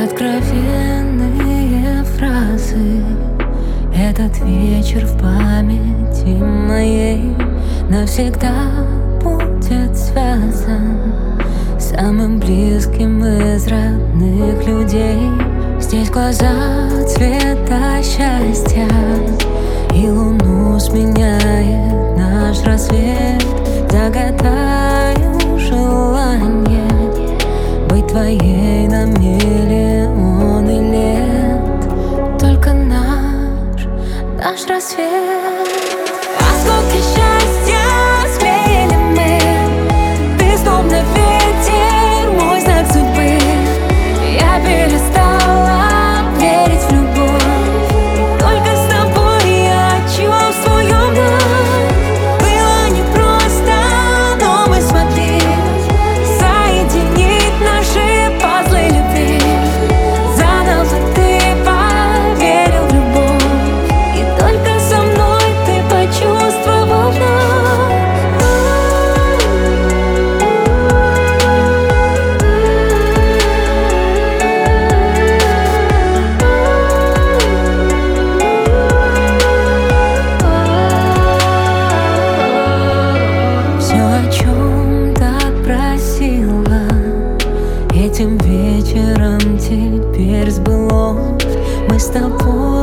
Откровенные фразы. Этот вечер в памяти моей навсегда будет связан с самым близким из родных людей. Здесь глаза цвета счастья, и луну сменяет наш рассвет. Загадаю желание быть твоей на миллионы лет. Только наш рассвет. Осколки счастья склеили мы. Ты словно ветер, мой знак судьбы. Я перестала верить в любовь. Только с тобой я чувствую вновь. Было непросто, но мы смогли соединить наши пазлы любви. Заново ты поверил в любовь, и только со мной ты почувствовал вновь. Все, о чем так просила, этим вечером теперь сбылось. Мы с тобой